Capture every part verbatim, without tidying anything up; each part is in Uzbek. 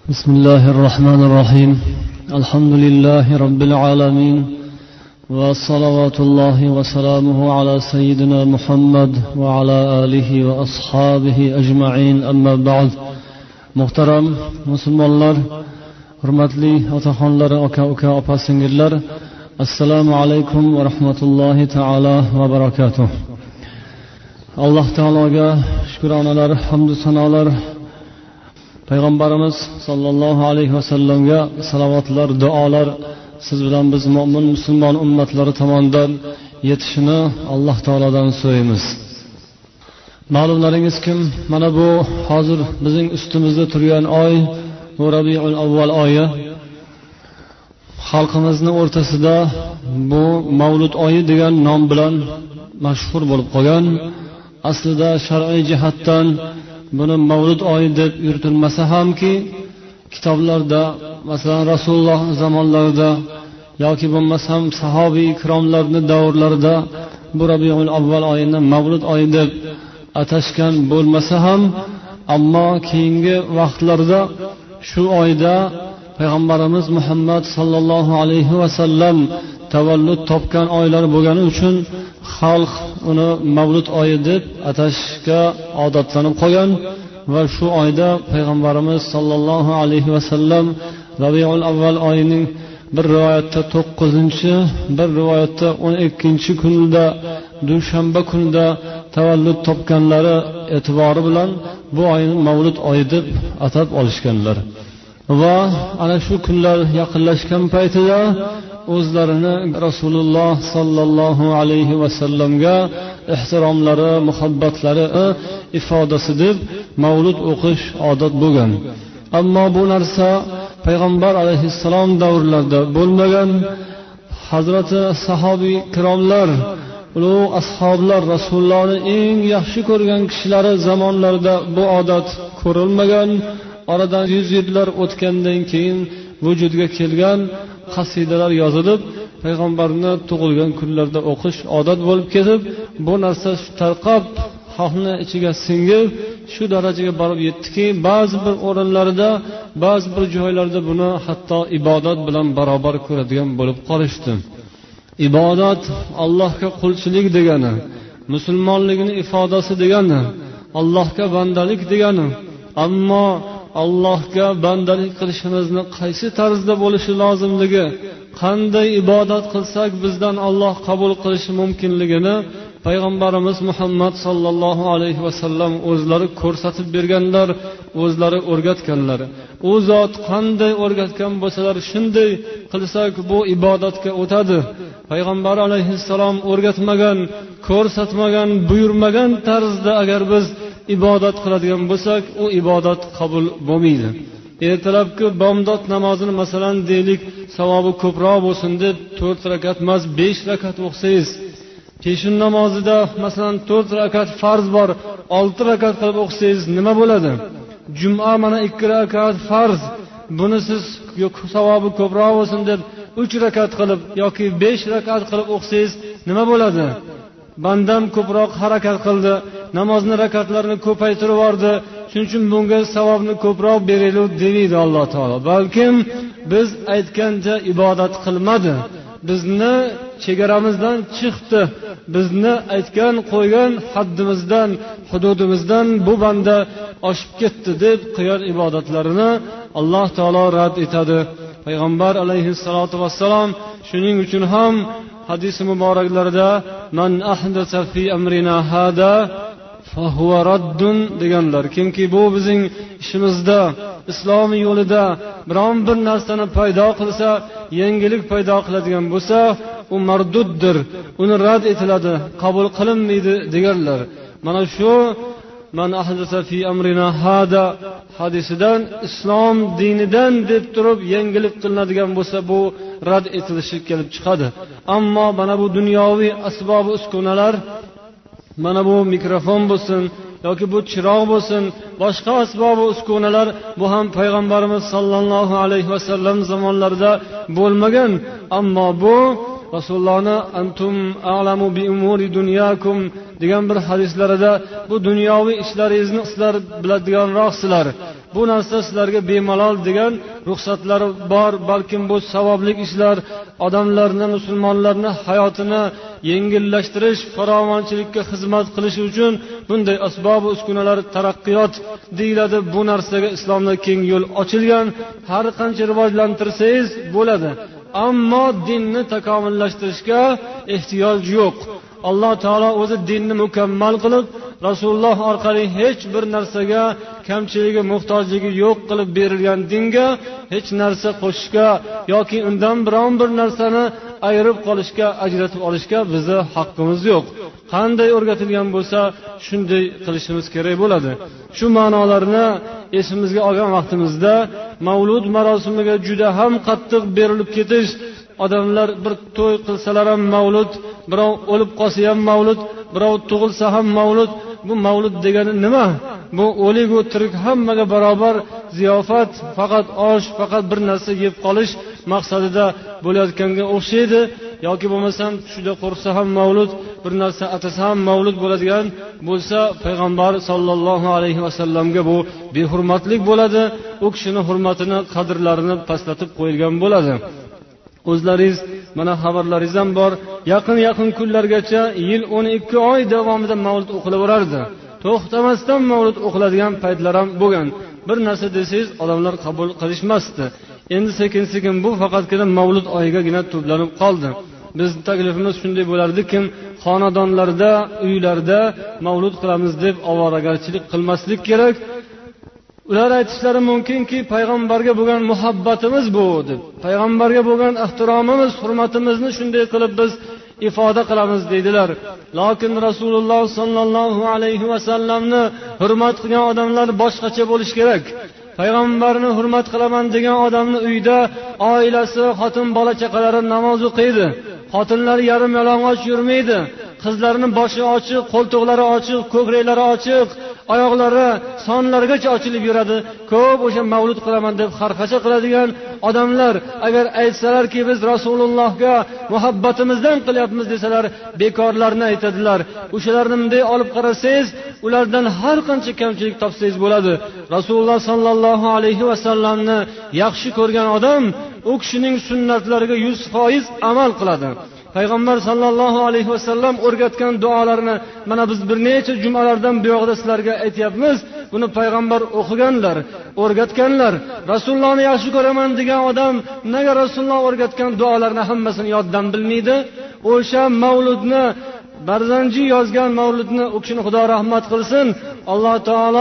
بسم الله الرحمن الرحيم الحمد لله رب العالمين وصلوات الله وسلامه على سيدنا محمد وعلى آله وأصحابه أجمعين أما بعد محترم مسلمانlar hurmatli otaxonlar aka uka opa singillar assalomu alaykum va rahmatullohi taala va barakatuh. Alloh taologa shukronalar, hamd sanolar, payg'ambarimiz sollallohu alayhi vasallamga salovatlar, duolar siz bilan biz mo'min musulmon ummatlari tomonidan yetishini Alloh taolodan so'raymiz. Ma'lumlaringiz kim? Mana bu hozir bizning ustimizda turgan oy bu Rabiul Avval oyi. Xalqimizning o'rtasida bu Mavlud oyi degan nom bilan mashhur bo'lib qolgan. Aslida shar'iy jihatdan buni Mavlud oyi deb yuritilmasa hamki, kitoblarda, masalan Rasululloh zamonlarida yoki bo'lmasam sahobiy ikromlarning davrlarida bu Rabiul Avval oyini Mavlud oyi deb atashgan bo'lmasa ham, ammo keyingi vaqtlarda shu oyda payg'ambarimiz Muhammad sallallohu alayhi vasallam tavallud topgan oylar bo'lgani uchun xalq uni Mavlud oyi deb atashga odatlanib qolgan va shu oyda payg'ambarimiz sallallohu alayhi vasallam Rabiul Avval oyining bir rivoyatda to'qqizinchi, bir rivoyatda o'n ikkinchi kunida, dushanba kunida tavallud topganlari e'tibori bilan bu oyni Mavlud oyi deb atab olishganlar. Va ana shu kunlar yaqinlashgan paytida o'zlarini Rasululloh sallallohu alayhi vasallamga ehtiromlari, muhabbatlari ifodasi deb Mavlud o'qish odat bo'lgan. Ammo bu narsa payg'ambar alayhissalom davrlarida bo'lmagan. Hazrati sahobiy ikromlar, ulug' ashoblar, Rasulullohni eng yaxshi ko'rgan kishilari zamonlarida bu odat ko'rilmagan. Oradan yuz yillar o'tgandan keyin vujudga kelgan qasidalar yozilib, payg'ambarni tug'ilgan kunlarda o'qish odat bo'lib ketib, bu narsa tarqab xalqning ichiga singib shu darajaga borib yetdiki, ba'zi bir o'rinlarda, ba'zi bir joylarda buni hatto ibodat bilan barobar ko'radigan bo'lib qolishdi. Ibodat Allohga qulchilik degani, musulmonligini ifodasi degani, Allohga bandalik degani. Ammo Allohga bandalik qilishimizni qaysi tarzda bo'lishi lozimligi, qanday ibodat qilsak bizdan Alloh qabul qilishi mumkinligini payg'ambarimiz Muhammad sallallohu alayhi vasallam o'zlari ko'rsatib berganlar, o'zlari o'rgatganlar. U zot qanday o'rgatgan bo'lsalar, shunday qilsak bu ibodatga o'tadi. Payg'ambar alayhissalom o'rgatmagan, ko'rsatmagan, buyurmagan tarzda agar biz ibodat qiladigan bo'lsak, u ibodat qabul bo'lmaydi. Ertalabki bomdod namozini masalan deylik, savobi ko'proq bo'lsin deb to'rt rakat emas, besh rakat o'qisangiz, peshin namozida masalan to'rt rakat farz bor, olti rakat qilib o'qisangiz nima bo'ladi? Juma mana ikki rakat farz, buni siz savobi ko'proq bo'lsin deb uch rakat qilib yoki besh rakat qilib o'qisangiz nima bo'ladi? Bandam ko'proq harakat qildi, namozni rakatlarini ko'paytirib yubordi, shuning uchun bunga savobni ko'proq beraylik deydi Alloh taolo. Balkim biz aytgancha ibodat qilmadi. Bizni chegaramizdan chiqdi. Bizni aytgan, qo'ygan haddimizdan, hududimizdan bu banda oshib ketdi deb qilgan ibodatlarini Alloh taolo rad etadi. Payg'ambar alayhissalatu vassalom shuning uchun ham hadis muboraklarida man ahdasa fi amrina hada fa huwa raddun deganlar. Kimki bu bizning ishimizda, islom yo'lida biron bir narsani paydo qilsa, yangilik paydo qiladigan bo'lsa, u marduddir, uni rad etiladi, qabul qilinmaydi deganlar. Mana shu man ahdasa fi amrina hada hadisidan islom dinidan deb turib yangilik qilinadigan bo'lsa, bu rad etilishi kelib chiqadi. Ammo mana bu dunyoviy asbob uskunalar, mana bu mikrofon bo'lsin yoki bu chiroq bo'lsin, boshqa asbob uskunalar, bu ham payg'ambarimiz sallallohu alayhi vasallam zamonlarida bo'lmagan. Ammo bu Rasulullohni antum a'lamu bi umuri dunyakum degan bir hadislarida bu dunyoviy ishlaringizni sizlar biladiganroqsizlar. bu narsa sizlarga bemalol degan ruxsatlari bor. Balkim bu savobli ishlar odamlarni, musulmonlarni hayotini yengillashtirish, farovonchilikka xizmat qilish uchun bunday asbob va uskunalar taraqqiyot deyiladi. Bu narsaga islomda keng yo'l ochilgan. Har qancha rivojlantirsangiz bo'ladi, ammo dinni takomillashtirishga ehtiyoj yo'q. Alloh taolo o'zi dinni mukammal qilib, Rasululloh orqali hech bir narsaga kamchiligi, muhtojligi yo'q qilib berilgan dinga hech narsa qo'shishga yoki undan biron bir narsani ayirib qolishga, ajratib olishga bizning haqqimiz yo'q. Qanday o'rgatilgan bo'lsa, shunday qilishimiz kerak bo'ladi. Shu ma'nolarni esimizga olgan vaqtimizda Mavlud marosimiga juda ham qattiq berilib ketish, odamlar bir to'y qilsalar ham Mavlud, birov o'lib qolsa ham Mavlud, birov tug'ilsa ham Mavlud. Bu Mavlud degani nima? Bu o'lik va tirik hammaga barobar ziyofat, faqat osh, faqat bir narsa yeb qolish maqsadida bo'layotganga o'xshaydi. Yoki bo'lmasam tushida qo'rqsa ham Mavlud, bir narsa atasa ham Mavlud bo'ladigan bo'lsa, payg'ambar sollallohu alayhi vasallamga bu behurmatlik bo'ladi. U kishining hurmatini, qadrlarini pastlatib qo'yilgan bo'ladi. O'zlaringiz mana xabarlaringiz ham bor. Yaqin-yaqin kunlargacha yil o'n ikki oy davomida Mavlud o'qilaverardi. To'xtamasdan Mavlud o'qiladigan paytlar ham bo'lgan. Bir narsa desangiz odamlar qabul qilishmasdi. Endi sekin-sekin bu faqatgina Mavlud oyigagina to'planib qoldi. Biz taklifimiz shunday bo'lardi-ki, xonadonlarda, uylarda Mavlud qilamiz deb ovoragarchilik qilmaslik kerak. Ular aytishlari mumkinki, payg'ambarga bo'lgan muhabbatimiz bu deb, payg'ambarga bo'lgan ehtiromimiz, hurmatimizni shunday qilib biz ifoda qilamiz deydilar. Lekin Rasululloh sollallohu alayhi vasallamni hurmat qilgan odamlar boshqacha bo'lish kerak. Payg'ambarni hurmat qilaman degan odamni uyda oilasi, xotin, bola chaqalari namoz o'qiydi. Xotinlar yarim yalang'och yurmaydi. Qizlarining boshi ochiq, qo'ltiqlari ochiq, ko'kraklari ochiq, oyoqlari sonlargacha ochilib yuradi. Ko'p o'sha Mavlud qilaman deb xarxasha qiladigan odamlar agar aytsalarki biz Rasulullohga muhabbatimizdan qilyapmiz desalar, bekorlarni aytadilar. O'shalarni bunday olib qarasangiz, ulardan har qancha kamchilik topsangiz bo'ladi. Rasululloh sallallohu alayhi vasallamni yaxshi ko'rgan odam u kishining sunnatlariga yuz foiz amal qiladi. Payg'ambar sallallohu alayhi vasallam o'rgatgan duolarni mana biz bir necha jumalardan buyoqda sizlarga aytyapmiz. Buni payg'ambar o'qiganlar, o'rgatganlar. Rasulullohni yaxshi ko'raman degan odam nega Rasululloh o'rgatgan duolarni hammasini yoddan bilmaydi? O'sha Mavludni Barzanji yozgan Mavludni u kishini Xudo rahmat qilsin. Alloh taolo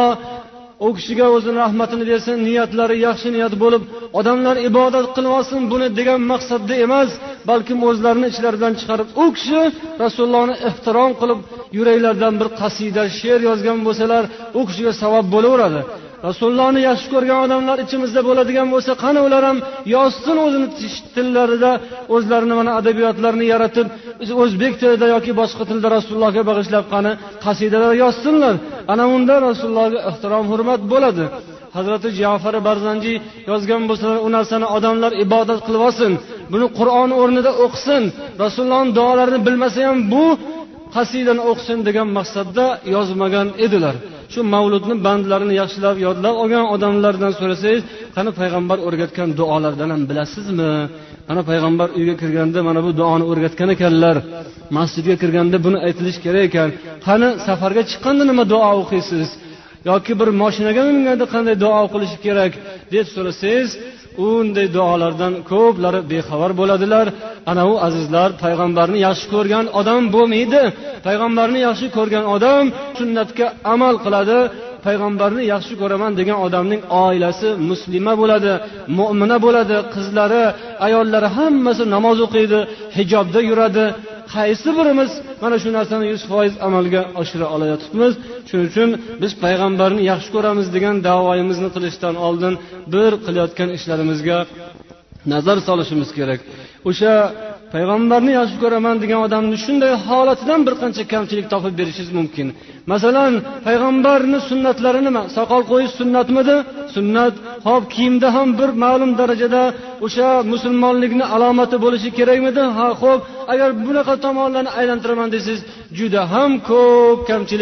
u kishiga o'zining rahmatini bersin, niyatlari yaxshi niyat bo'lib, odamlar ibodat qilib olsin buni degan maqsadda emas, balkim o'zlarini ichlaridan chiqarib, u kishi Rasulullohni ehtirom qilib, yuraklardan bir qasida, she'r yozgan bo'lsalar, u kishiga savob bo'laveradi. Rasulullohni yaxshi ko'rgan odamlar ichimizda bo'ladigan bo'lsa, qani ular ham yozsin o'zini tillarida, o'zlarini mana adabiyotlarini yaratib, o'zbek tilida yoki boshqa tilda Rasulullohga bag'ishlab qani qasidalar yozsinlar. Ana unda Rasulullohga ehtirom, hurmat bo'ladi. Hazrati Ja'far Barzanji yozgan bo'lsalar, u narsani odamlar ibodat qilib olsin, buni Qur'on o'rnida o'qisin, Rasulullohning duolarini bilmasa ham bu qasidani o'qisin degan maqsadda yozmagan edilar. Shu Mavludni bandlarini yaxshilab yodlab olgan odamlardan so'rasangiz, qani payg'ambar o'rgatgan duolardan ham bilasizmi? Mana payg'ambar uyga kirganda mana bu duoni o'rgatgan ekanlar. Masjidga kirganda buni aytilish kerak ekan. Qani safarga chiqqanda nima duo o'qiysiz? Yoki bir mashinaga minganda qanday duo qilish kerak deb so'rasangiz, unday duolardan ko'plari bexabar bo'ladilar. Ana u azizlar, payg'ambarni yaxshi ko'rgan odam bo'lmaydi. Payg'ambarni yaxshi ko'rgan odam sunnatga amal qiladi. Payg'ambarni yaxshi ko'raman degan odamning oilasi muslima bo'ladi, mu'mina bo'ladi, qizlari, ayollari hammasi namoz o'qiydi, hijobda yuradi. Qaysi birimiz mana shu narsani yuz foiz amalga oshira olayotibmiz? Shuning uchun biz payg'ambarni yaxshi ko'ramiz degan da'voyimizni qilishdan oldin bir qilayotgan ishlarimizga nazar solishimiz kerak. O'sha payg'ambarni yaxshi ko'raman degan odamni shunday holatidan bir qancha kamchilik topib berishingiz mumkin. Masalan, payg'ambarning sunnatlari nima? Soqol qo'yish sunnatmidi? Sunnat. Xo'p, kiyimda ham bir ma'lum darajada o'sha musulmonlikning alomati bo'lishi kerakmidi? Ha, xo'p, agar bunaqa tomonlarni aylantiraman desangiz, juda ham ko'p kamchilik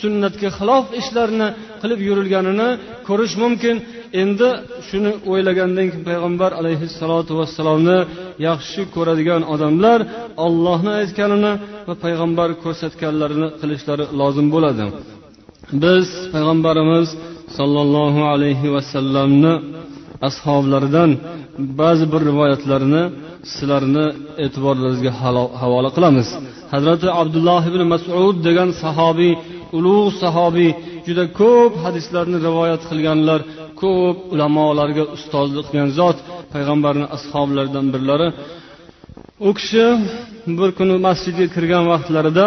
sunnatga xilof ishlarni qilib yurilganini ko'rish mumkin. Endi shuni o'ylagandan keyin payg'ambar alayhissalotu vassalomni yaxshi ko'radigan odamlar Allohning aytganini va payg'ambar ko'rsatganlarini qilishlari lozim bo'ladi. Biz payg'ambarimiz sollallohu alayhi vasallamni ashablaridan ba'zi bir rivoyatlarini sizlarni e'tiborlaringizga havola qilamiz. Hazrati Abdulloh ibn Mas'ud degan sahobiy, ulug' sahobiy, juda ko'p hadislarni rivoyat qilganlar, ko'p ulamolarga ustozlik qilgan zot, payg'ambarning ashablaridan birlari. U kishi bir kuni masjidga kirgan vaqtlarida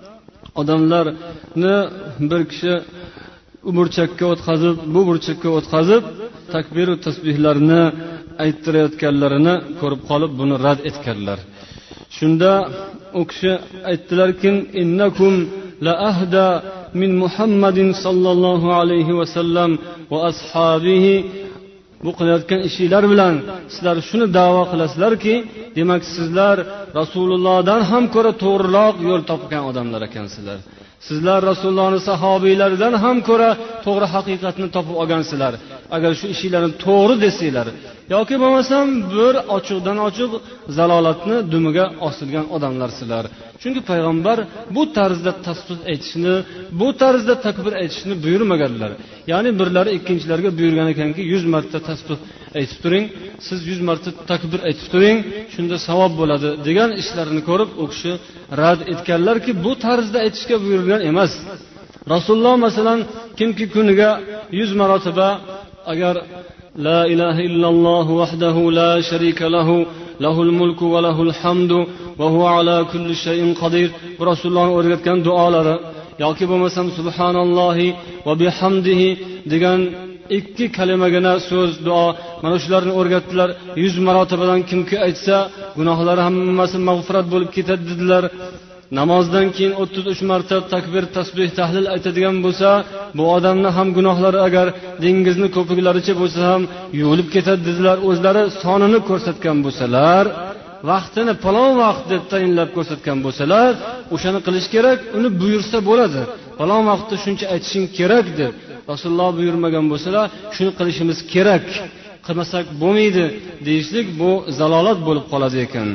odamlarni bir kishi u burchakka o'tkazib, bu burchakka o'tkazib, takbir va tasbihlarni ayttirayotganlarini ko'rib qolib, buni rad etganlar. Shunda u kishi aytdilarki, innakum la ahda min Muhammadin sallallohu alayhi va sallam va ashabihi. Bu qilayotgan ishinglar bilan sizlar shuni da'vo qilasizlarki, demak sizlar Rasulullohdan ham ko'ra to'g'riroq yo'l topgan odamlar ekansizlar. Sizlar Rasulullohning sahobiylaridan ham ko'ra to'g'ri haqiqatni topib olgansizlar. Agar shu ishinglarni to'g'ri desanglar, yoki bo'lmasam bir ochiqdan ochiq zalolatni dumiga osilgan odamlarsizlar. Chunki payg'ambar bu tarzda tasbih aytishni, bu tarzda takbir aytishni buyurmaganlar. Ya'ni birlari ikkinchilarga buyurgan ekanki, yuz marta tasbih aytib turing, siz yuz marta takbir aytib turing, shunda savob bo'ladi degan ishlarni ko'rib u kishi rad etganlarki, bu tarzda aytishga buyurilgan emas. Rasululloh masalan kimki kuniga yuz marotaba agar la ilaha illalloh vahdahu la sharika lahu lahul mulku va lahul hamdu va huwa ala kulli shay'in qodir, Rasulullohning o'rgatgan duolari yoki bo'lmasam subhanallohi va bihamdihi degan ikki kalimagina so'z duo, mana shularni o'rgatdilar. yuz marotabadan kimki aytsa, gunohlari hammasi mag'firat bo'lib ketadi dedilar. Namozdan keyin o'ttiz uch marta takbir, tasbih, tahlil aytadigan bo'lsa, bu odamning ham gunohlari agar dengizni ko'piklaricha bo'lsa ham yuvilib ketadi dedilar. O'zlari sonini ko'rsatgan bo'lsalar, vaqtini falon vaqt deb tayinlab ko'rsatgan bo'lsalar, o'shani qilish kerak, uni buyursa bo'ladi. Falon vaqtda shuncha aytishing kerak deb Rasululloh buyurmagan bo'lsalar, shuni qilishimiz kerak, qilmasak bo'lmaydi deyishlik bu zalolat bo'lib qoladi ekan.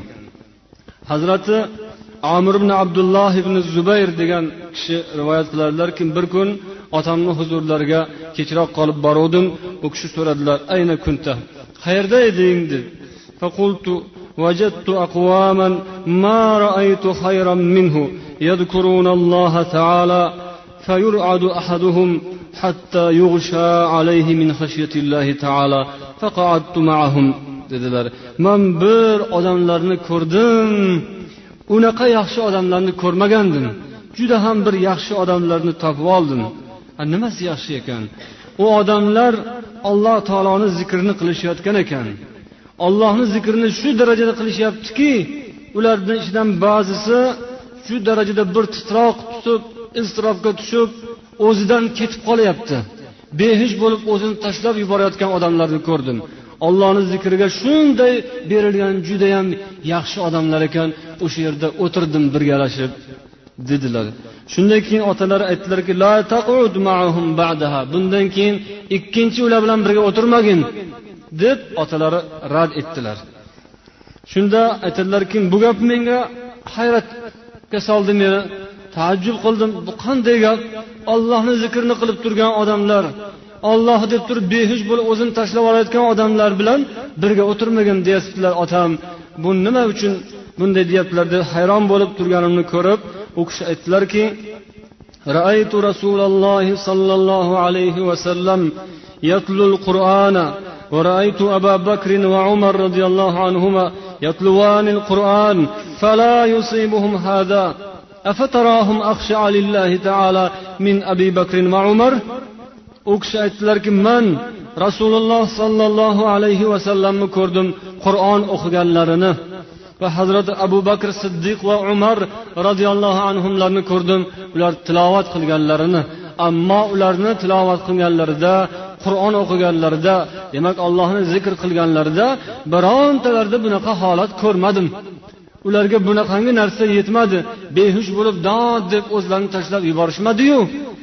Hazrati Amr ibn Abdulloh ibn Zubayr degan kishi rivoyat qiladilarki, bir kun otamni huzurlariga kechroq qolib boruvdim. U kishi so'radilar, "Ayna kunta?" Qayerda eding deb. Faqultu wajadtu aqwaman ma ra'aytu khayran minhu yadhkuruna Alloh ta'ala fayur'adu ahaduhum hatta yughsha alayhi min khashyati Alloh ta'ala faqa'adtu ma'ahum dedilar. Men bir odamlarni ko'rdim, unaqa yaxshi odamlarni ko'rmagandim. Juda ham bir yaxshi odamlarni topib oldim. Nimasi yaxshi ekan? U odamlar Alloh taoloning zikrini qilishayotgan ekan. Allohning zikrini shu darajada qilishyaptiki, ularning ichidan ba'zisi shu darajada bir titroq tutib, iztirobga tushib, o'zidan ketib qolyapti. Behish bo'lib o'zini tashlab yuborayotgan odamlarni ko'rdim. Allohning zikriga shunday berilgan juda ham yaxshi odamlar ekan, o'sha yerda o'tirdim birgalashib dedilar. Shundan keyin otalari aytdilarki, la taqud ma'ahum ba'daha. Bundan keyin ikkinchi ular bilan birga o'tirmagin deb otalari rad etdilar. Shunda aytdilarki, bu gap menga hayratga soldi, meni taajjub qildim. Bu qanday gap? Allohning zikrini qilib turgan odamlar, Alloh deb turib behush bo'lib o'zini tashlab olayotgan odamlar bilan birga o'tirmagan deyaptilar otam. Bu nima uchun bunday deyaptilar deb hayron bo'lib turganimni ko'rib, u kishi aytdilarki, ra'aytu Rasululloh sallallohu alayhi va sallam yatlul Qur'ana va ra'aytu Abu Bakr va Umar radhiyallohu anhuma yatluwanil Qur'an fala yusibuhum hada afatarahum akhsha lillahi ta'ala min Abi Bakr va Umar. U kishi aytdilarki, men Rasululloh sallallohu alayhi va sallamni ko'rdim, Qur'on o'qiganlarini va Hazrat Abu Bakr Siddiq va Umar radhiyallohu anhumlarni ko'rdim, ular tilovat qilganlarini. Ammo ularni tilovat qilganlarida, Qur'on o'qiganlarida, demak Allohni zikr qilganlarida birontalarida bunaqa holat ko'rmadim. Ularga bunaqangi narsa yetmadi. Behush bo'lib dod deb o'zlarini tashlab yuborishmadi-yu.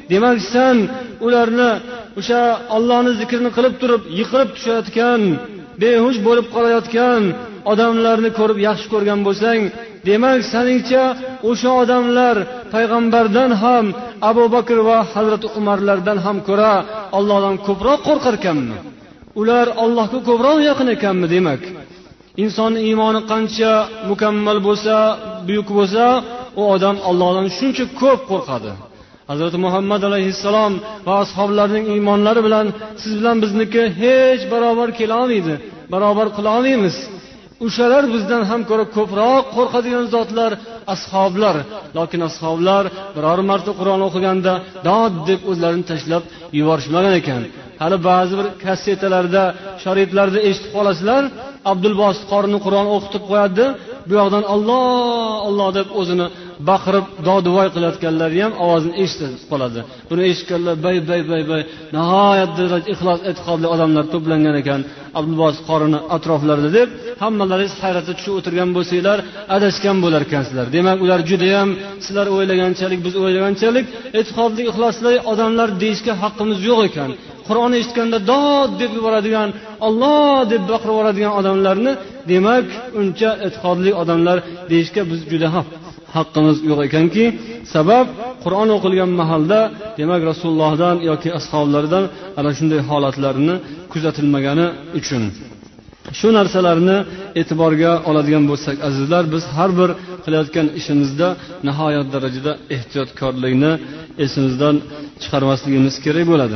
demak sen ularni o'sha Allohning zikrini qilib turib yiqilib tushayotgan, behush bo'lib qolayotgan odamlarni ko'rib yaxshi ko'rgan bo'lsang, demak saningcha o'sha odamlar payg'ambardan ham, Abu Bakr va Hazrat Umarlardan ham ko'ra Allohdan ko'proq qo'rqar ekanmi? Ular Allohga ko'proq yaqin ekanmi? Demak, insonning iymoni qancha mukammal bo'lsa, buyuk bo'lsa, u odam Allohdan shuncha ko'p qo'rqadi. Hazrat Muhammad alayhissalom va ashablarining iymonlari bilan siz bilan bizniki hech barobar kela olmaydi, barobar qila olmaymiz. O'shalar bizdan ham ko'ra ko'proq qo'rqadigan zotlar ashoblar. Lekin ashoblar biror marta Qur'on o'qiganda dod deb o'zlarini tashlab yuborishmagan ekan. Hali ba'zi bir kassetalarda, sharitlarda eshitib qolasizlar, Abdul Bosit qorini Qur'on o'qitib qo'yadi, bu yoqdan Alloh Alloh deb o'zini baqirib dodvoy qilayotganlar ham ovozini eshitib qoladi. Buni eshitganlar bay bay bay bay nihoyat darajada ixlos e'tiqodli odamlar to'plangan ekan Abdul Bosit qorini atroflarida deb hammalaringiz hayratga tushib o'tirgan bo'lsanglar, adashgan bo'lar ekansizlar. Demak, ular juda ham sizlar o'ylaganchalik, biz o'ylaganchalik e'tiqodli ixlosli odamlar deyishga haqqimiz yo'q ekan. Qur'onni eshitganda dod deb yuboradigan, Alloh deb baqirib yuboradigan odamlarni, demak, uncha e'tiqodli odamlar deyishga biz juda ham haqqimiz yo'q ekanki, sabab Qur'on o'qilgan mahalda, demak, Rasulullohdan yoki ashablaridan ana shunday holatlarni kuzatilmagani uchun shu narsalarni e'tiborga oladigan bo'lsak, azizlar, biz har bir qilayotgan ishimizda nihoyat darajada ehtiyotkorlikni esimizdan chiqarmasligimiz kerak bo'ladi.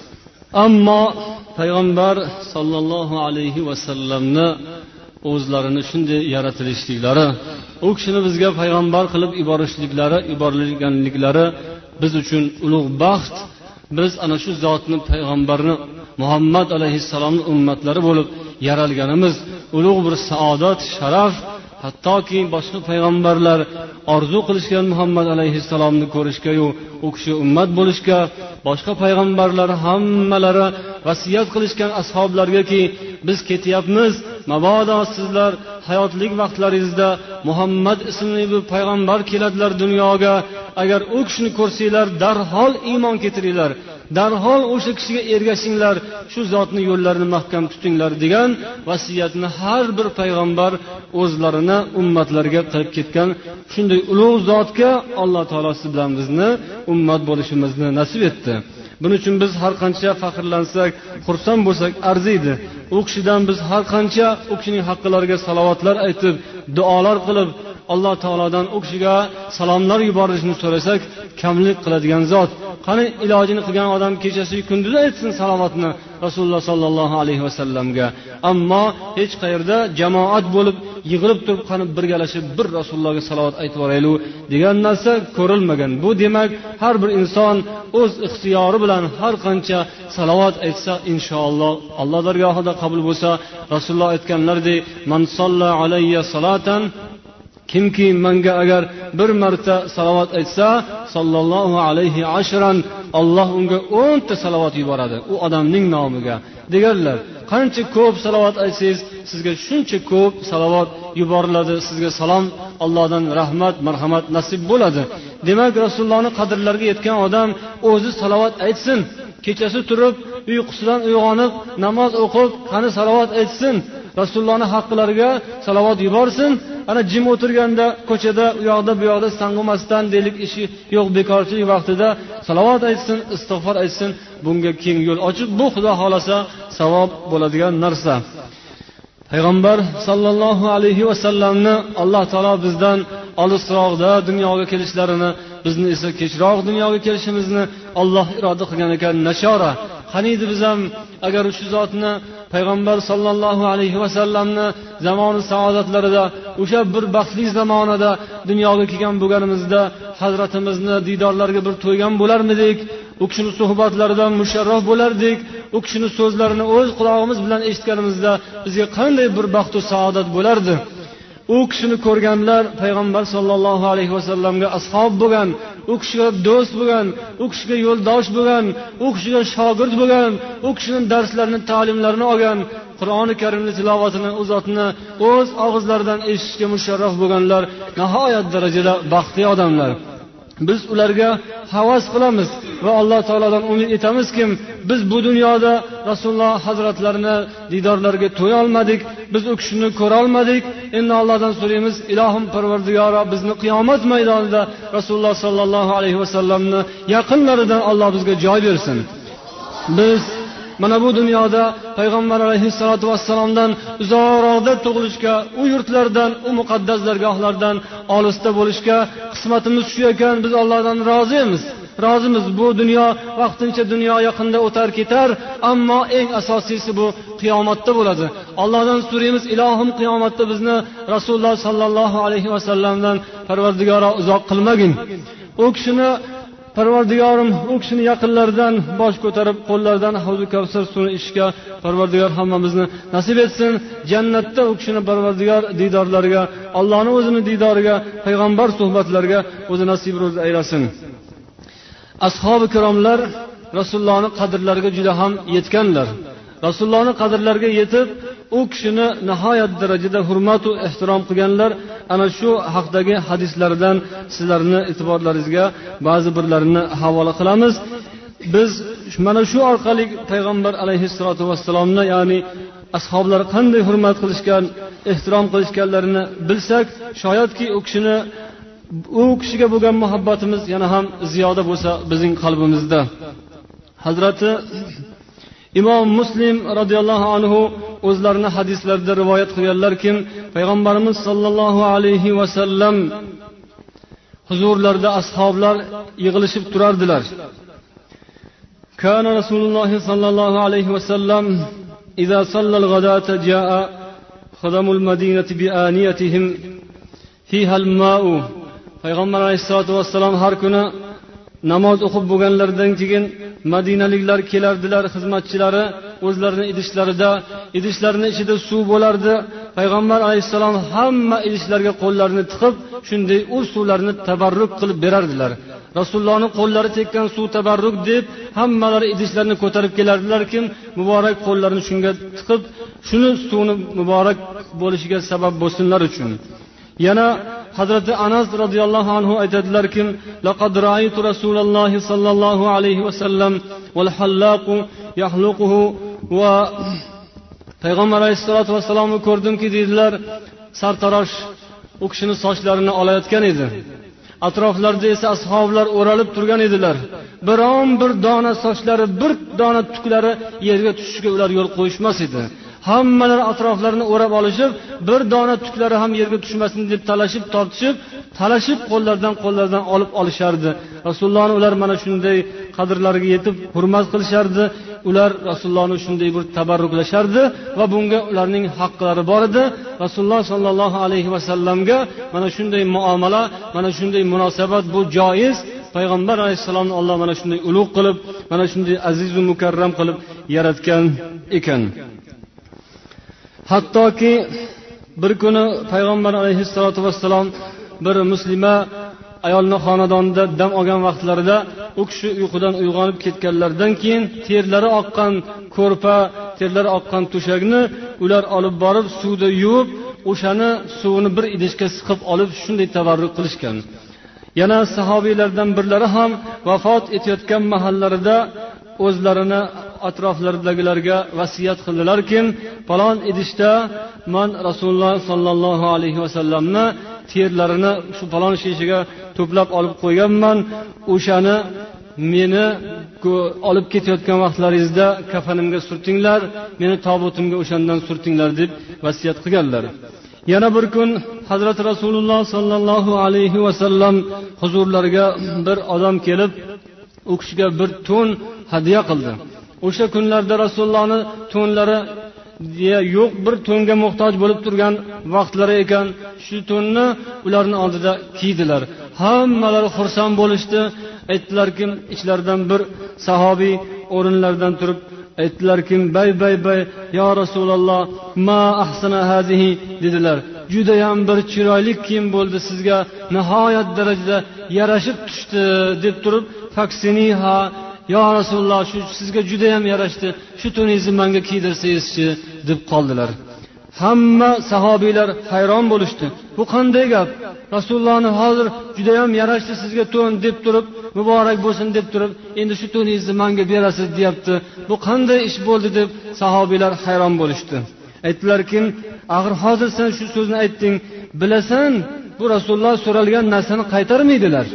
Ammo payg'ambar sollallohu alayhi vasallamni o'zlarini shunday yaratilishliklari, u kishini bizga payg'ambar qilib yuborishliklari, yuborilganliklari biz uchun ulug' baxt. Biz ana shu zotni, payg'ambarni, Muhammad alayhissalomning ummatlari bo'lib yaralganimiz ulug' bir saodat, sharaf. Hattoki boshqa payg'ambarlar orzu qilishgan Muhammad alayhissalomni ko'rishga-yu, u kishi ummat bo'lishga, boshqa payg'ambarlar hammalari vasiyat qilishgan ashoblarga-ki, biz ketyapmiz, mabodo sizlar hayotlik vaqtlaringizda Muhammad ismli bir payg'ambar keladilar dunyoga, agar u kishini ko'rsanglar, darhol iymon keltiringlar, darhol o'sha kishiga ergashinglar, shu zotning yo'llarini mahkam tutinglar degan vasiyatni har bir payg'ambar o'zlarini ummatlarga qilib ketgan. Shunday ulug' zotga Alloh taolo siz bilan bizni ummat bo'lishimizni nasib etdi. Buning uchun biz har qancha faxrlansak, xursand bo'lsak arziydi. U kishidan biz har qancha u kishining haqqilariga salovatlar aytib, duolar qilib, Alloh taolodan u kishiga salomlar yuborishni so'rasak, kamlik qiladigan zot. Qani ilojini qilgan odam kechasi kunduzi aytsin salovatni Rasululloh sollallohu alayhi vasallamga. Ammo hech qayerda jamoat bo'lib yig'ilib turib, qani birgalashib bir Rasulullohga salovat aytib oraylik degan narsa ko'rilmagan. Bu demak, har bir inson o'z ixtiyori bilan har qancha salovat aytsa, inshaalloh Alloh dargohida qabul bo'lsa, Rasululloh aytganlaridek, man solla alayya salatan, kimki menga agar bir marta salovat aytsa, sallallohu alayhi ashran, Alloh unga o'n ta salovat yuboradi u odamning nomiga deganlar. Qancha ko'p salovat aytsangiz, sizga shuncha ko'p salovat yuboriladi, sizga salom, Allohdan rahmat, marhamat nasib bo'ladi. Demak, Rasulullohning qadrlariga yetgan odam o'zi salovat aytsin. Kechasi turib, uyqusidan uyg'onib, namoz o'qib, qani salovat aytsin. Rasulullohning haqqilariga salovat yuborsin. Ana jim o'tirganda, ko'chada, u yoqda bu yoqda sang'imasdan deylik ishi yo'q, bekorchilik vaqtida salovat aytsin, istig'for aytsin. Bunga keng yo'l ochib, bu Xudo xolasa savob bo'ladigan narsa. Payg'ambar sallallohu alayhi vasallamni Alloh taolo bizdan olisroqda dunyoga kelishlarini, bizni esa kechroq dunyoga kelishimizni Alloh iroda qilgan ekan. Nashora qaniydi biz ham agar shu zotni, payg'ambar sallallohu alayhi vasallamni zamoni saodatlarida, o'sha bir baxtli zamonida dunyoga kelgan bo'lganimizda hazratimizni didorlariga bir to'ygan bo'larmidik? U kishining suhbatlaridan musharraf bo'lardik. U kishining so'zlarini o'z quloqimiz bilan eshitganimizda bizga qanday bir baxt va saodat bo'lardi. U kishini ko'rganlar payg'ambar sollallohu alayhi vasallamga ashob bo'lgan, u kishiga do'st bo'lgan, u kishiga yo'ldosh bo'lgan, u kishiga shogird bo'lgan, u kishining darslarini, ta'limlarini olgan, Qur'oni Karimning tilovatini, u zotni o'z og'izlaridan eshitishga musharraf bo'lganlar nihoyat darajada baxtli odamlar. biz ularga havas qilamiz va Alloh taolodan umid etamizki, biz bu dunyoda Rasululloh hazratlarini didorlariga to'ya olmadik, biz u kishini ko'ra olmadik. Endi Allohdan so'raymiz, ilohim Parvardigoro, bizni qiyomat maydonida Rasululloh sallallohu alayhi vasallamni yaqinlaridan Alloh bizga joy bersin. Biz mana bu dunyoda payg'ambar alayhissalotu vassalomdan uzoqroqda tug'ilishga, u yurtlardan, u muqaddas dargohlardan olisda bo'lishga qismatimiz shu ekan. Biz Allohdan rozimiz. Rozimiz. Bu dunyo vaqtincha dunyo, yaqinda o'tar ketar, ammo eng asosiysi bu qiyomatda bo'ladi. Allohdan so'raymiz, ilohim qiyomatda bizni Rasululloh sallallohu alayhi vasallamdan Parvardigoro uzoq qilmagin. U kishini Parvardigorim u kishini yaqinlaridan bosh ko'tarib, qo'llaridan Havzu Kavsar suvini ichishga Parvardigor hammamizni nasib etsin. Jannatda u kishini Parvardigor didorlariga, Allohning o'zini didoriga, payg'ambar suhbatlariga o'zi nasib ro'z aylasin. Ashabi kiromlar Rasulullohning qadrlariga juda ham yetganlar. Rasulullohning qadrlariga yetib, u kishini nihoyat darajada hurmat va ehtirom qilganlar. Ana shu haqdagi hadislardan sizlarning e'tiborlaringizga ba'zi birlarini havola qilamiz. Biz mana shu orqali payg'ambar alayhissalotu vassalomni, ya'ni ashoblar qanday hurmat qilishgan, ehtirom qilishganlarini bilsak, shoyatki u kishini u kishiga bo'lgan muhabbatimiz yana ham ziyoda bo'lsa bizning qalbimizda. Hazrati Imom Muslim radhiyallohu anhu o'zlarining hadislarida rivoyat qilganlarki, payg'ambarimiz sollallohu alayhi vasallam huzurlarida ashoblar yig'ilishib turardilar. Kana Rasululloh sallallohu alayhi vasallam idza sallal ghadata jaa khadamul madinati bi aniyatihim fiha al-ma'u. Payg'ambar alayhisolatu vassalom har kuni namoz o'qib bo'lganlaridan keyin madinaliklar kelardilar, xizmatchilari o'zlarining idishlarida, idishlarining ichida suv bo'lardi. Payg'ambar alayhisalom hamma idishlarga qo'llarini tiqib, shunday u suvlarni tabarruk qilib berardilar. Rasulullohning qo'llari tekkan suv tabarruk deb hammalari idishlarni ko'tarib kelardilar-ki, muborak qo'llarini shunga tiqib, shuni suvni muborak bo'lishiga sabab bo'lsinlar uchun. Yana Hazrati Anas radhiyallohu anhu aytadilarki, laqad ra'aytu Rasululloh sallallohu alayhi vasallam wal hallaqu yahluquhu va payg'ambar alayhisolatu vasallamni ko'rdimki, dedilar, sartarosh u kishini sochlarini olayotgan edi. Atroflarida esa ashoblar o'ralib turgan edilar. Biron bir dona sochlari, bir dona tuklari yerga tushishiga ular yo'l qo'yishmas edi. Hammalar atroflarini o'rab olishib, bir dona tuklari ham yerga tushmasin deb talashib, tortishib, talashib qo'llardan qo'llardan olib olishardi. Rasulullohni ular mana shunday qadrlariga yetib hurmat qilishardi. Ular Rasulullohni shunday bir tabarruklashardi va bunga ularning haqqlari bor edi. Rasululloh sallallohu alayhi vasallamga mana shunday muomala, mana shunday munosabat bu joiz. Payg'ambar alayhisalomni Alloh mana shunday ulug' qilib, mana shunday aziz va mukarram qilib yaratgan ekan. Hattoki bir kuni payg'ambar alayhissalotu vassalom bir muslima ayolning xonadonida dam olgan vaqtlarida u kishi uyqudan uyg'onib ketganlaridan keyin terlari oqqan ko'rpa, terlari oqqan to'shakni ular olib borib suvda yuvib, o'shani suvini bir idishga siqib olib shunday tabarruk qilishgan. Yana sahobiylardan birlari ham vafot etayotgan mahallarida o'zlarini atroflaridagilarga vasiyat qildilarki, falon idishda men Rasululloh sallallohu alayhi vasallamni terlarini shu falon shishiga to'plab olib qo'yganman. O'shani meni olib ketayotgan vaqtlaringizda kafanimga surtinglar, meni tobutimga o'shandan surtinglar deb vasiyat qilganlar. Yana bir kun Hazrat Rasululloh sallallohu alayhi vasallam huzurlariga bir odam kelib, u kishiga bir to'n hadya qildi. O'sha kunlarda Rasulullohning to'nlari yo'q, bir to'nga muhtoj bo'lib turgan vaqtlari ekan. Shu to'nni ularning oldida kiydilar. Hammalar xursand bo'lishdi. Aytdilarki, ichlaridan bir sahobiy o'rinlaridan turib aytdilarki, bay bay bay ya Rasululloh, ma ahsana hazihi dedilar. Juda ham bir chiroyli kiyim bo'ldi sizga, nihoyat darajada yarashib tushdi deb turib, faksiniha ya Rasululloh, shu sizga juda ham yarashdi, shu to'ningizni menga kiydirsangizchi deb qoldilar. hamma sahobiylar hayron bo'lishdi. Bu qanday gap? Rasulullohni hozir juda ham yarashdi sizga to'n deb turib, muborak bo'lsin deb turib, endi shu to'ningizni menga berasiz deyapti. Bu qanday ish bo'ldi deb sahobiylar hayron bo'lishdi. Aytdilarki, "Axir hozir sen shu so'zni aytding, bilasan, bu Rasululloh so'ralgan narsani qaytarmaydilar.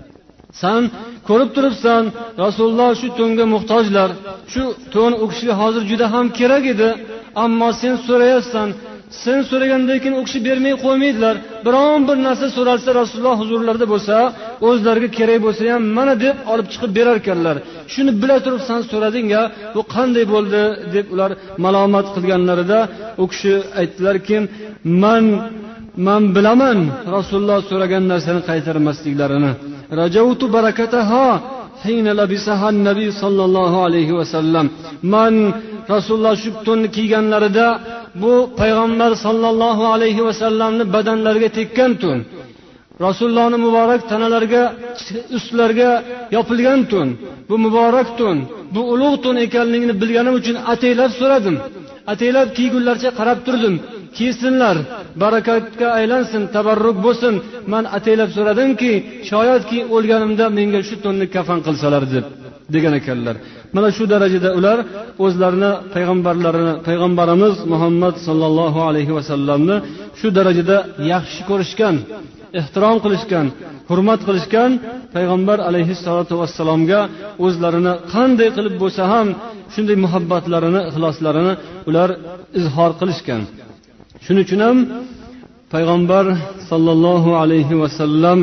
Sen ko'rib turibsan, Rasululloh shu to'nga muhtojlar. Shu to'n u kishiga hozir juda ham kerak edi, ammo sen so'rayapsan. Sen so'ragandan keyin u kishi bermay qo'ymaydilar. Biron bir narsa so'ralsa Rasululloh huzurlarida bo'lsa, o'zlariga kerak bo'lsa ham mana deb olib chiqib berar ekanlar. Shuni bila turib sen so'rading-a, bu qanday bo'ldi?" deb ular malomat qilganlarida u kishi aytdilarki, "Men men bilaman Rasululloh so'ragan narsani qaytarmasliklarini. Rajautu barakataha hina labisaha an-nabiy sallallohu alayhi va sallam. Men Rasululloh shu to'nni kiyganlarida bu payg'ambar sallallohu alayhi va sallamning badanlariga tekkan to'n. Rasulullohning muborak tanalariga, ustlariga yopilgan to'n. Bu muborak to'n, bu ulug' to'n ekanligini bilganim uchun ataylab so'radim. Ataylab kiygunlarcha qarab turdim. Kiysinlar, barakatga aylansin, tabarruk bo'lsin. Men ataylab so'radimki, shoyatki o'lganimda menga shu to'nni kafan qilsalar deb degan ekanlar. Mana shu darajada ular o'zlarini payg'ambarlarini, payg'ambarimiz Muhammad sallallohu alayhi va sallamni shu darajada yaxshi ko'rishgan, ehtirom qilishgan, hurmat qilishgan. Payg'ambar alayhissalatu vassalomga o'zlarini qanday qilib bo'lsa ham shunday muhabbatlarini, ixloslarini ular izhor qilishgan. Shuning uchun ham payg'ambar sallallohu alayhi va sallam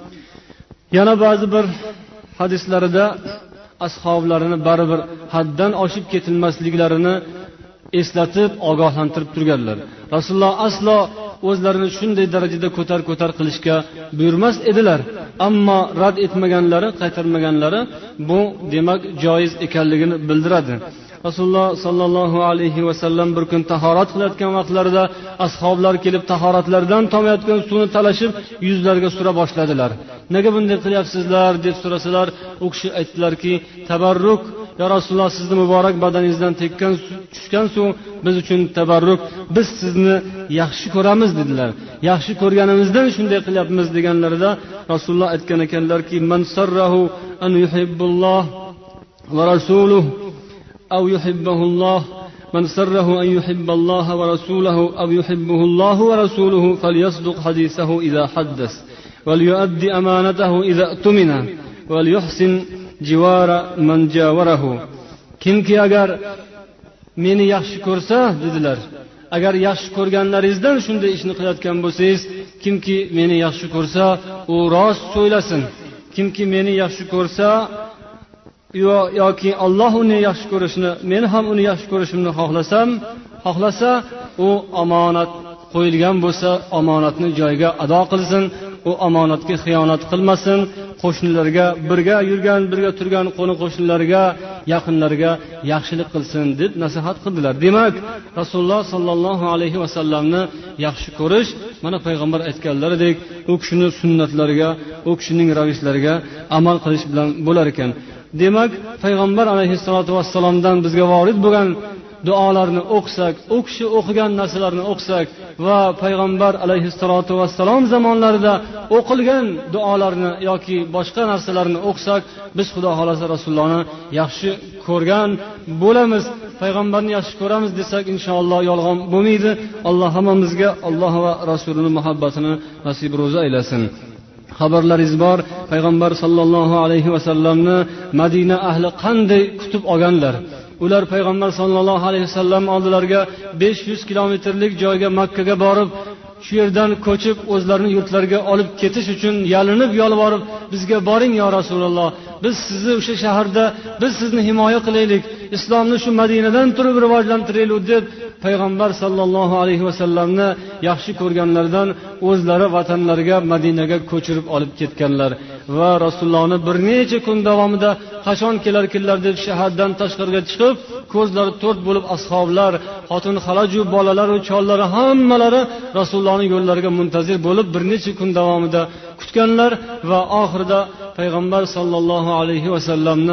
yana ba'zi bir hadislarida ashoblarini baribir haddan oshib ketilmasliklarini eslatib, ogohlantirib turganlar. Rasululloh aslo o'zlarini shunday darajada ko'tar-ko'tar qilishga buyurmas edilar. Ammo rad etmaganlari, qaytarmaganlari bu demak joiz ekanligini bildiradi. Rasululloh sallallohu alayhi va sallam bir kun tahorat qilayotgan vaqtlarida ashoblar kelib tahoratlardan tomayotgan suvni talashib yuzlariga sura boshladilar. "Nega bunday qilyapsizlar?" deb so'rasalar, u kishi aytdilarki, "Tabarruk, ya Rasululloh, sizni muborak badaningizdan tekkan tushgan suv biz uchun tabarruk. Biz sizni yaxshi ko'ramiz" dedilar. Yaxshi ko'rganimizdan shunday qilyapmiz deganlarida Rasululloh aytgan ekanlarki, "Man sarrahu an yuhibbulloh va rasuluhu أو يحبه الله من سره أن يحب الله ورسوله أو يحبه الله ورسوله فليصدق حديثه إذا حدث وليؤدي أمانته إذا اؤتمن وليحسن جوار من جاوره." Kimki agar meni yaxshi ko'rsa dedilar, agar yaxshi ko'rganlaringizdan shunday ishni qilayotgan bo'lsangiz, kimki meni yaxshi ko'rsa u rost so'ylasin. Kimki meni yaxshi ko'rsa yoki Alloh uni yaxshi ko'rishni, men ham uni yaxshi ko'rishimni xohlasam, xohlasa u omonat qo'yilgan bo'lsa, omonatni joyiga ado qilsin, u omonatga xiyonat qilmasin, qo'shnilarga, birga yurgan, birga turgan qo'ni qo'shnilarga, yaqinlarga yaxshilik qilsin deb nasihat qildilar. Demak, Rasululloh sallallohu alayhi va sallamni yaxshi ko'rish, mana payg'ambar aytganlaridek, u kishining sunnatlariga, u kishining ravishlariga amal qilish bilan bo'lar ekan. Demak, payg'ambar alayhissalatu vassalomdan bizga vorid bo'lgan duolarni o'qisak, u kishi o'qigan narsalarni o'qisak va payg'ambar alayhissalatu vassalom zamonlarida o'qilgan duolarni yoki boshqa narsalarni o'qisak, biz xudo xolasa Rasulullohni yaxshi ko'rgan bo'lamiz. Payg'ambarni yaxshi ko'ramiz desak, inshaalloh yolg'on bo'lmaydi. Alloh hammamizga Alloh va Rasulining muhabbatini nasib ro'za aylasin. Xabarlaringiz bor, payg'ambar sallallohu alayhi va sallamni Madina ahli qanday kutib olganlar. Ular payg'ambar sallallohu alayhi vasallam oldilariga besh yuz kilometrlik joyga, Makkaga borib, shu yerdan ko'chib o'zlarining yurtlariga olib ketish uchun yalinib yolvorib, bizga boring ya Rasululloh, biz sizni o'sha shaharda, biz sizni himoya qilaylik, islomni shu Madinadan turib rivojlantiraylik deb payg'ambar sallallohu alayhi vasallamni yaxshi ko'rganlardan o'zlari vatanlariga, Madinaga ko'chirib olib ketganlar va Rasulullohni bir necha kun davomida qachon kelarkinlar deb shahardan tashqariga chiqib, ko'zlari to'rt bo'lib ashoblar, xotin xalaju, bolalar va chollar hammalari Rasulullohning yo'llariga muntazir bo'lib bir necha kun davomida kutganlar va oxirida payg'ambar sallallohu alayhi vasallamni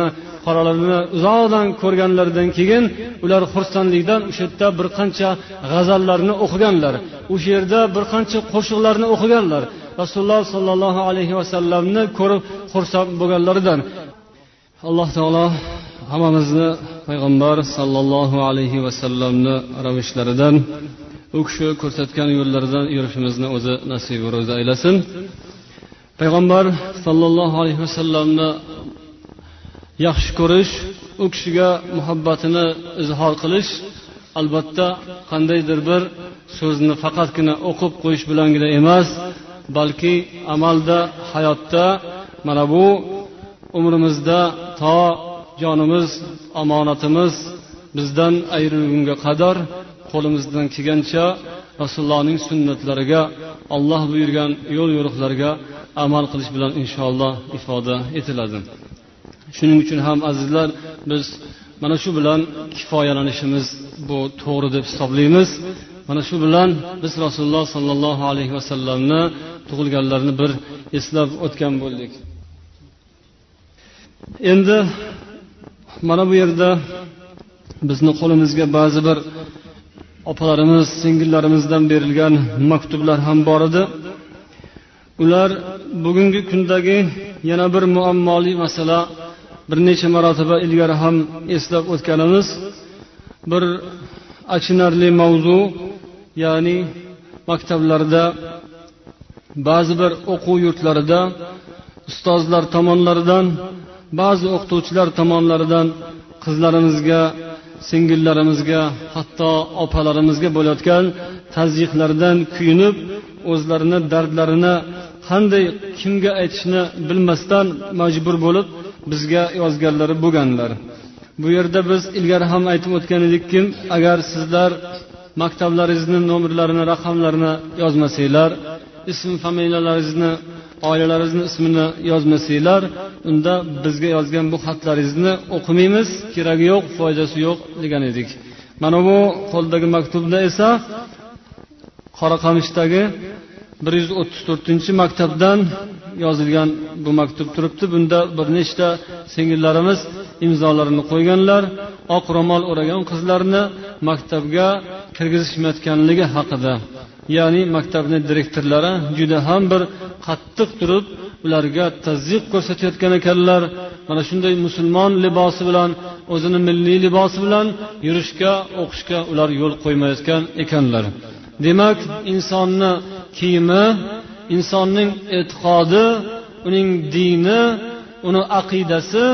fuqarolarini uzoqdan ko'rganlaridan keyin ular xursandlikdan o'sha yerda bir qancha g'azallarni o'qiganlar, o'sha yerda bir qancha qo'shiqlarni o'qiganlar, Rasululloh sollallohu alayhi vasallamni ko'rib xursand bo'lganlaridan. Alloh taolo hammamizni payg'ambar sollallohu alayhi vasallamni ravishlaridan, u kishi ko'rsatgan yo'llaridan yurishimizni o'zi nasib va ro'za aylasin. Payg'ambar sollallohu alayhi vasallamni yaxshi ko'rish, u kishiga muhabbatini izhor qilish albatta qandaydir bir so'zni faqatgina o'qib qo'yish bilangina emas, balki amalda, hayotda, mana bu umrimizda to jonimiz, omonatimiz bizdan ayrilgunga qadar qo'limizdan kelgancha Rasulullohning sunnatlariga, Alloh buyurgan yo'l yo'riqlarga amal qilish bilan inshaalloh ifoda etiladi. Shuning uchun ham azizlar, biz mana shu bilan kifoyalanishimiz bu to'g'ri deb hisoblaymiz. Mana shu bilan biz Rasululloh sollallohu alayhi vasallamni tug'ilganlarini bir eslab o'tgan bo'ldik. Endi mana bu yerda bizni qo'limizga ba'zi bir opalarimiz, singillarimizdan berilgan maktublar ham bor edi. Ular bugungi kundagi yana bir muammoli masala, bir necha marotaba ilgari ham eslab o'tganimiz bir achinarli mavzu, ya'ni maktablarda, ba'zi bir o'quv yurtlarida ustozlar tomonidan, ba'zi o'qituvchilar tomonidan qizlarimizga, singillarimizga, hatto opalarimizga bo'layotgan tazyiqlardan kuyinib, o'zlarini dardlarini qanday kimga aytishni bilmasdan majbur bo'lib bizga yozganlari bo'lganlar. Bu yerda biz ilgari ham aytib o'tgan edikki, agar sizlar maktablaringizni nomerlarini, raqamlarini yozmasanglar, ism familiyalaringizni, oilalaringizni ismini yozmasanglar, unda bizga yozgan bu xatlaringizni o'qimaymiz, keragi yo'q, foydasi yo'q degan edik. Mana bu qo'ldagi maktubda esa Qoraqamishdagi bir yuz o'ttiz to'rtinchi maktabdan yozilgan bu maktub turibdi. Bunda bir nechta singillarimiz imzolarini qo'yganlar. Oq ro'mol o'ragan qizlarni maktabga kirgizishmayotganligi haqida. Ya'ni maktabning direktorlari juda ham bir qattiq turib ularga tazyiq ko'rsatayotgan ekanlar. Mana shunday musulmon libosi bilan, o'zini milliy libosi bilan yurishga, o'qishga ular yo'l qo'ymayotgan ekanlar. Demak, insonni kiyimi, insonning e'tiqodi, uning dini, uning aqidasi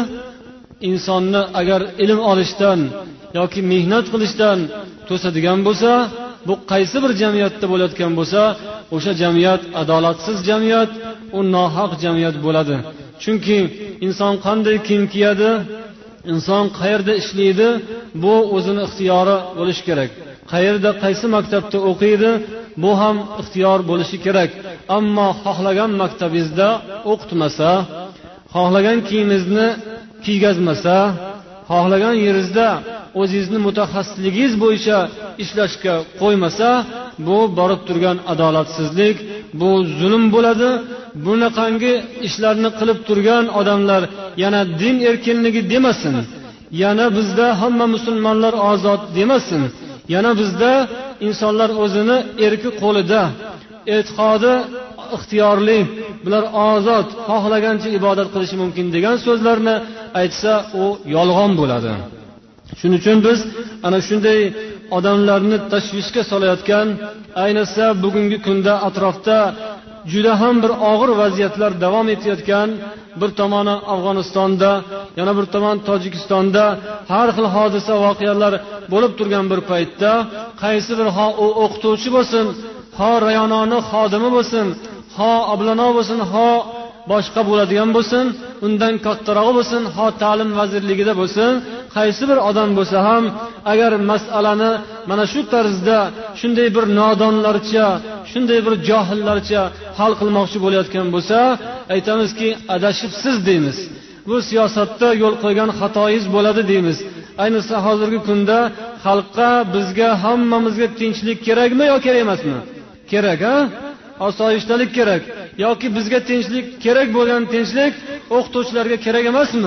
insonni agar ilm olishdan yoki mehnat qilishdan to'sadigan bo'lsa, bu qaysi bir jamiyatda bo'layotgan bo'lsa, o'sha jamiyat adolatsiz jamiyat, u nohaq jamiyat bo'ladi. Chunki inson qanday kiyim kiyadi, inson qayerda ishlaydi, bu o'zini ixtiyori bo'lishi kerak. Qayerda, qaysi maktabda o'qiydi, bu ham ixtiyor bo'lishi kerak. Ammo xohlagan maktabingizda o'qitmasa, xohlagan kiyimingizni kiygazmasa, xohlagan yeringizda o'zingizni mutaxassisligingiz bo'yicha ishlashga qo'ymasa, bu borib turgan adolatsizlik, bu zulm bo'ladi. Bunaqangi ishlarni qilib turgan odamlar yana din erkinligi demasin, yana bizda hamma musulmonlar ozod demasin, yana bizda insonlar o'zini erki qo'lida, e'tiqodi ixtiyorli, bular ozod, xohlagancha ibodat qilishi mumkin degan so'zlarni aytsa, u yolg'on bo'ladi. Shuning uchun biz ana shunday odamlarni tashvishga solayotgan, ayniqsa bugungi kunda atrofda juda ham bir og'ir vaziyatlar davom etayotgan, bir tomoni Afg'onistonda, yana bir tomon Tojikistonda har xil hodisa voqealar bo'lib turgan bir paytda qaysi bir ho u o'qituvchi bo'lsin, ho rayononi xodimi bo'lsin, ho oblano bo'lsin, ho boshqa bo'ladigan bo'lsin, undan kattarog'i bo'lsin, ho ta'lim vazirligida bo'lsin, qaysi bir odam bo'lsa ham, agar masalani mana shu tarzda shunday bir nodonlarcha, shunday bir johillarcha hal qilmoqchi bo'layotgan bo'lsa, aytamizki, adashibsiz deymiz. Bu siyosatda yo'l qo'ygan xatoyingiz bo'ladi deymiz. Ayniqsa hozirgi kunda xalqqa, bizga, hammamizga tinchlik kerakmi yo kerak emasmi? Kerak, ha? Osoyishtalik kerak. Yoki bizga tinchlik kerak bo'lgan tinchlik o'qituvchilarga kerak emasmi?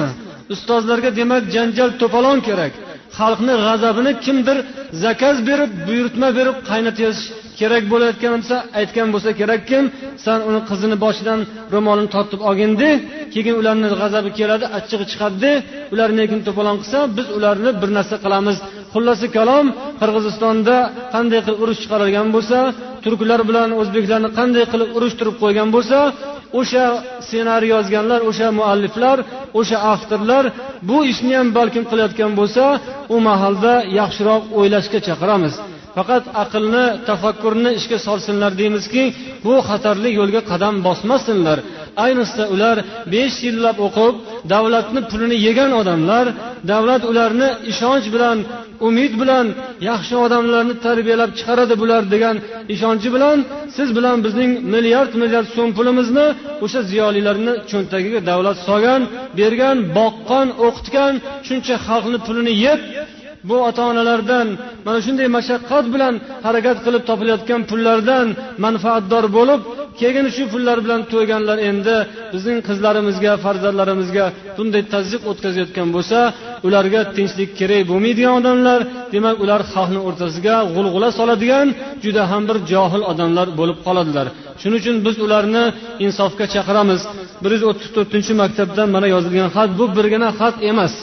ustozlarga demak janjal to'polon kerak. Xalqni g'azabini kimdir zakaz berib, buyurtma berib qaynatish kerak bo'layotgan bo'lsa, aytgan bo'lsa kerakkim, sen uni qizini boshidan ro'molini tortib olgindi, keyin ularning g'azabi keladi, achchig'i chiqadi, ular lekin to'polon qilsa, biz ularni bir narsa qilamiz. Xullasi kalom, Qirg'izistonda qanday qilib urush chiqarilgan bo'lsa, turklar bilan o'zbeklarni qanday qilib urushtirib qo'ygan bo'lsa, o'sha ssenariy yozganlar, o'sha mualliflar, o'sha avtorlar bu ishni ham balkim qilayotgan bo'lsa, u mahalda yaxshiroq o'ylashga chaqiramiz. Faqat aqlni, tafakkurni ishga solsinlar deymizki, bu xatarli yo'lga qadam bosmasinlar. Ayniqsa ular besh yillab o'qib, davlatni pulini yegan odamlar, davlat ularni ishonch bilan, umid bilan yaxshi odamlarni tarbiyalab chiqaradi bular degan ishonchi bilan siz bilan bizning milliard milliard so'm pulimizni o'sha ziyolilarni cho'ntagiga davlat solgan, bergan, boqqan, o'qitgan, shuncha xalqni pulini yeb, bu ota-onalardan mana shunday mashaqqat bilan harakat qilib topilayotgan pullardan manfaatdor bo'lib, keyin shu pullar bilan to'yganlar endi bizning qizlarimizga, farzandlarimizga bunday tazyiq o'tkazayotgan bo'lsa, ularga tinchlik kerak bo'lmaydigan odamlar, demak ular xalqning o'rtasiga g'ulg'ula soladigan juda ham bir johil odamlar bo'lib qoladilar. Shuning uchun biz ularni insofga chaqiramiz. bir yuz o'ttiz to'rtinchi maktabdan mana yozilgan xat bu birgina xat emas.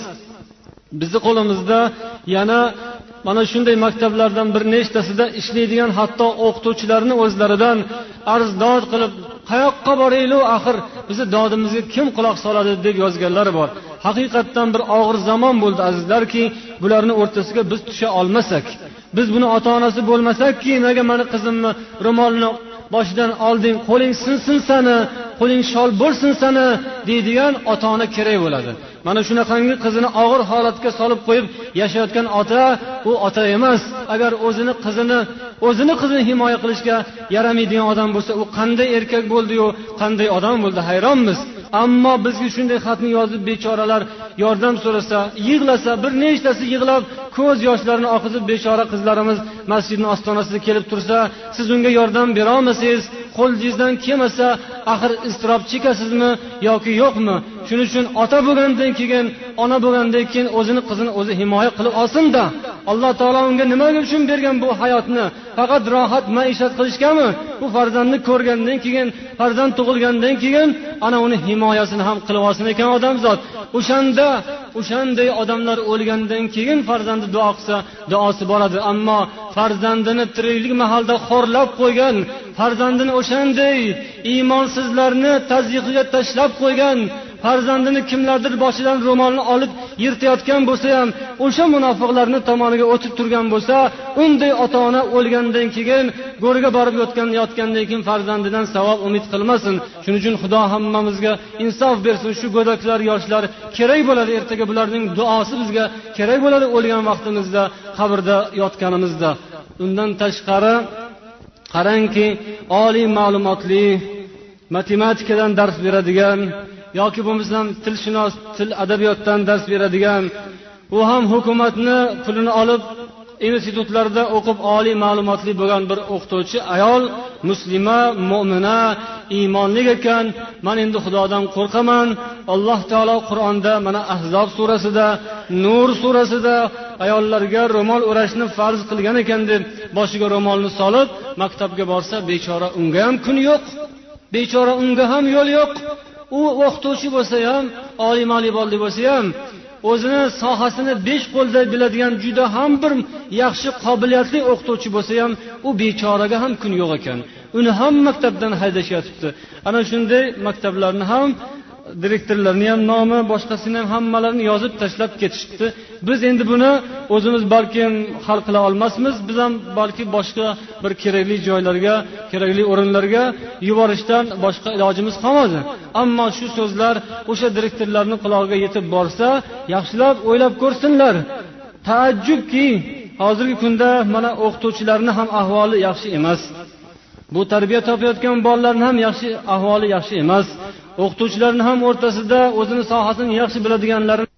Bizni qo'limizda yana mana shunday maktablardan bir nechtasida ishlaydigan hatto o'qituvchilarni o'zlaridan arzdod qilib, qayoqqa boraylik, axir bizni dodimizga kim quloq soladi deb yozganlar bor. Haqiqatdan bir og'ir zamon bo'ldi azizlarki, bularning o'rtasiga biz tusha olmasak, biz buni ota-onasi bo'lmasakki, nega meni qizimni ro'molini boshidan olding, qo'ling sinsin sani, qo'ling shol bo'lsin sani deydigan ota-ona kerak bo'ladi. Mana shunaqangi qizini og'ir holatga solib qo'yib yashayotgan ota, u ota emas. Agar o'zini qizini, o'zini qizini himoya qilishga yaramaydigan odam bo'lsa, u qanday erkak bo'ldi-yu, qanday odam bo'ldi, hayronmiz. Ammo bizga shunday xatni yozib bechoralar yordam so'rasa, yig'lasa, bir nechtasi yig'lab ko'z yoshlarini oqizib bechora qizlarimiz masjidning ostonasida kelib tursa, siz unga yordam bera olmasangiz, qo'lingizdan kelmasa, axir iztirob chekasizmi yoki yo'qmi? Shuning uchun ota bo'lgandan keyin, ona bo'lgandan keyin o'zini qizini o'zi himoya qilib olsin-da. Alloh taolo unga nima uchun bergan bu hayotni? Faqat rohat maishat qilishgami? Bu farzandni ko'rgandan keyin, farzand tug'ilgandan keyin ana uni himoyasini ham qilib olsin ekan odamzod. O'shanda, o'shanday odamlar o'lgandan keyin farzandi duo qilsa, duosi boradi. Ammo farzandini tiriklik mahalda xorlab qo'ygan, farzandini o'shanday iymonsizlarni tazyiqiga tashlab qo'ygan, farzandini kimlardir boshidan ro'molni olib yirtayotgan bo'lsa ham, o'sha munofiqlarni tomoniga o'tib turgan bo'lsa, unday ota-ona o'lgandan keyin go'riga borib yotgan yotgandan keyin farzandidan savob umid qilmasin. Shuning uchun Xudo hammamizga insof bersin. Shu go'daklar, yoshlar kerak bo'ladi, ertaga bularning duosi bizga kerak bo'ladi o'lgan vaqtimizda, qabrda yotganimizda. Undan tashqari qarangki, oliy ma'lumotli matematikadan dars beradigan yoki bo'lmasam tilshunos, til adabiyotdan dars beradigan, u ham hukumatni pulini olib institutlarda o'qib oliy ma'lumotli bo'lgan bir o'qituvchi ayol, muslima, mu'mina, iymonli ekan. Men endi Xudodan qo'rqaman. Alloh taolo Qur'onda mana Ahzob surasida, Nur surasida ayollarga ro'mol o'rashni farz qilgan ekan deb boshiga ro'molni solib maktabga borsa, bechora unga ham kun yo'q. Bechora unga ham yo'l yo'q. U o'qituvchi bo'lsa ham, oliy ma'lumotli bo'lsa ham, o'zini sohasini besh qo'lda biladigan juda ham bir yaxshi qobiliyatli o'qituvchi bo'lsa ham, u bechoraga ham kun yo'q ekan. Uni ham maktabdan haydashyapti. Ana shunday maktablarni ham, direktorlarni ham nomi, boshqasini ham hammalarini yozib tashlab ketishdi. Biz endi buni o'zimiz balkim hal qila olmasmiz. Biz ham balki boshqa bir kerakli joylarga, kerakli o'rinlarga yuborishdan boshqa ilojimiz qolmadi. Ammo shu so'zlar o'sha direktorlarning qulog'iga yetib borsa, yaxshilab o'ylab ko'rsinlar. Taajjubki, hozirgi kunda mana o'qituvchilarning ham ahvoli yaxshi emas. Bu tarbiya topayotgan bolalarning ham yaxshi ahvoli yaxshi emas. O'qituvchilarning ham o'rtasida o'zini sohasini yaxshi biladiganlar